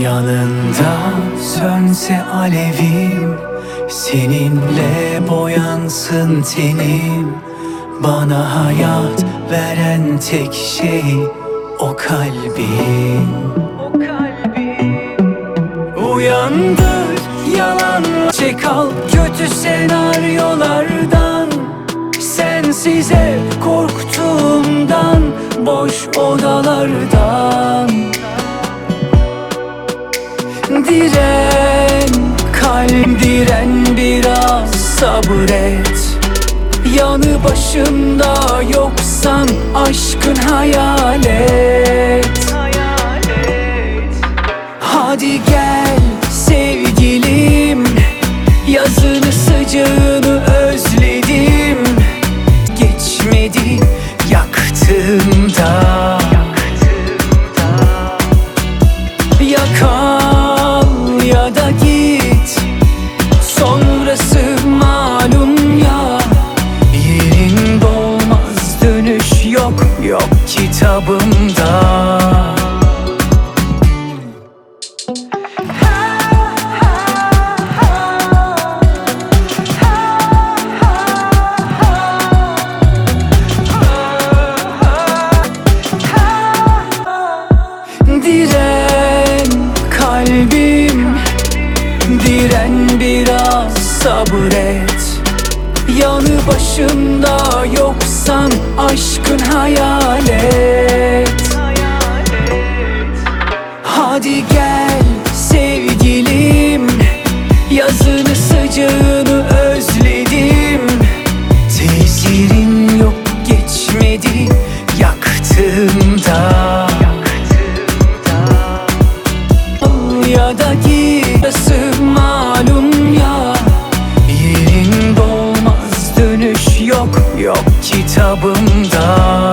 Yanında sönse alevim, seninle boyansın tenim. Bana hayat veren tek şey o kalbin. Uyandır, yalan çek al kötü senaryolardan. Sensiz ev korktuğumdan, boş odalardan. Diren, kalbim diren, biraz sabret. Yanı başımda yoksan aşkın hayalet. Hadi gel sevgilim, yazını sıcağını özledim. Geçmedi yaktığımda. Yakal ya da git, sonrası malum ya. Yerin dolmaz, dönüş yok, yok kitabımda. Diren kalbim, diren, biraz sabret. Yanı başımda yoksan aşkın hayalet. Hadi gel sevgilim, yazını sıcağını özledim. Tesirin yok, geçmedi yaktığımda. Ya da gitmesi malum ya. Yerin dolmaz, dönüş yok, yok kitabımda.